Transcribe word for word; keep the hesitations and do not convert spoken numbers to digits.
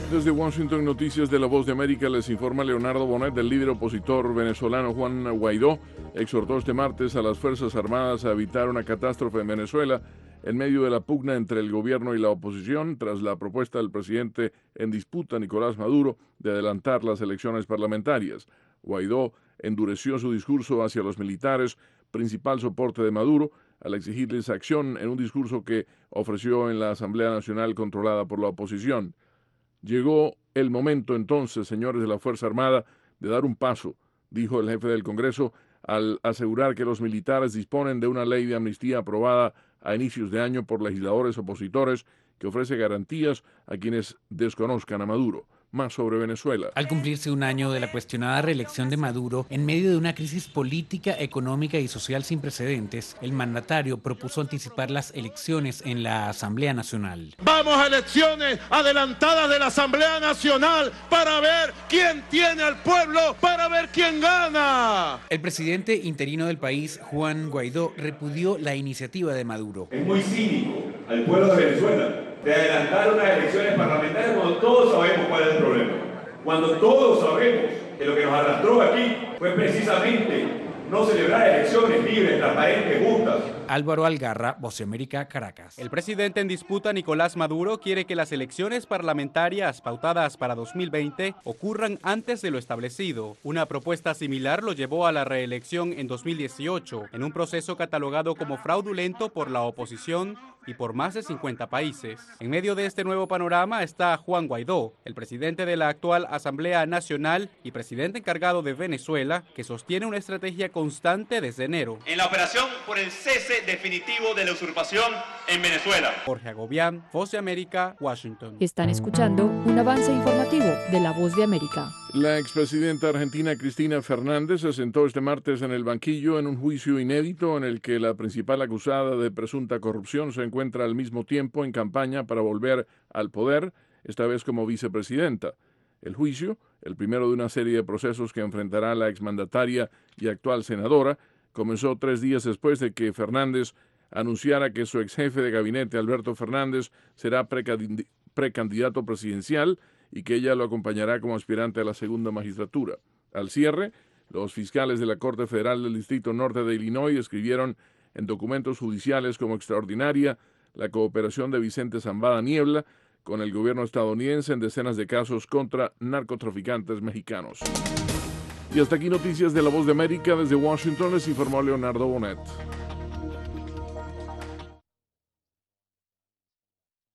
Desde Washington, Noticias de la Voz de América, les informa Leonardo Bonet. El líder opositor venezolano Juan Guaidó exhortó este martes a las Fuerzas Armadas a evitar una catástrofe en Venezuela en medio de la pugna entre el gobierno y la oposición tras la propuesta del presidente en disputa, Nicolás Maduro, de adelantar las elecciones parlamentarias. Guaidó endureció su discurso hacia los militares, principal soporte de Maduro, al exigirles acción en un discurso que ofreció en la Asamblea Nacional controlada por la oposición. Llegó el momento entonces, señores de la Fuerza Armada, de dar un paso, dijo el jefe del Congreso, al asegurar que los militares disponen de una ley de amnistía aprobada a inicios de año por legisladores opositores que ofrece garantías a quienes desconozcan a Maduro. Más sobre Venezuela. Al cumplirse un año de la cuestionada reelección de Maduro, en medio de una crisis política, económica y social sin precedentes, el mandatario propuso anticipar las elecciones en la Asamblea Nacional. Vamos a elecciones adelantadas de la Asamblea Nacional para ver quién tiene al pueblo, para ver quién gana. El presidente interino del país, Juan Guaidó, repudió la iniciativa de Maduro. Es muy cínico al pueblo de Venezuela de adelantar unas elecciones parlamentarias cuando todos sabemos cuál es el problema. Cuando todos sabemos que lo que nos arrastró aquí fue precisamente no celebrar elecciones libres, transparentes, justas. Álvaro Algarra, Voz de América, Caracas. El presidente en disputa, Nicolás Maduro, quiere que las elecciones parlamentarias pautadas para dos mil veinte ocurran antes de lo establecido. Una propuesta similar lo llevó a la reelección en dos mil dieciocho, en un proceso catalogado como fraudulento por la oposición y por más de cincuenta países. En medio de este nuevo panorama está Juan Guaidó, el presidente de la actual Asamblea Nacional y presidente encargado de Venezuela, que sostiene una estrategia constante desde enero. En la operación por el cese definitivo de la usurpación en Venezuela. Jorge Agobián, Voz de América, Washington. Están escuchando un avance informativo de la Voz de América. La expresidenta argentina Cristina Fernández se sentó este martes en el banquillo en un juicio inédito en el que la principal acusada de presunta corrupción se encuentra al mismo tiempo en campaña para volver al poder, esta vez como vicepresidenta. El juicio, el primero de una serie de procesos que enfrentará la exmandataria y actual senadora, comenzó tres días después de que Fernández anunciara que su ex jefe de gabinete, Alberto Fernández, será precandidato presidencial y que ella lo acompañará como aspirante a la segunda magistratura. Al cierre, los fiscales de la Corte Federal del Distrito Norte de Illinois escribieron en documentos judiciales como extraordinaria la cooperación de Vicente Zambada Niebla con el gobierno estadounidense en decenas de casos contra narcotraficantes mexicanos. Y hasta aquí Noticias de la Voz de América. Desde Washington les informó Leonardo Bonet.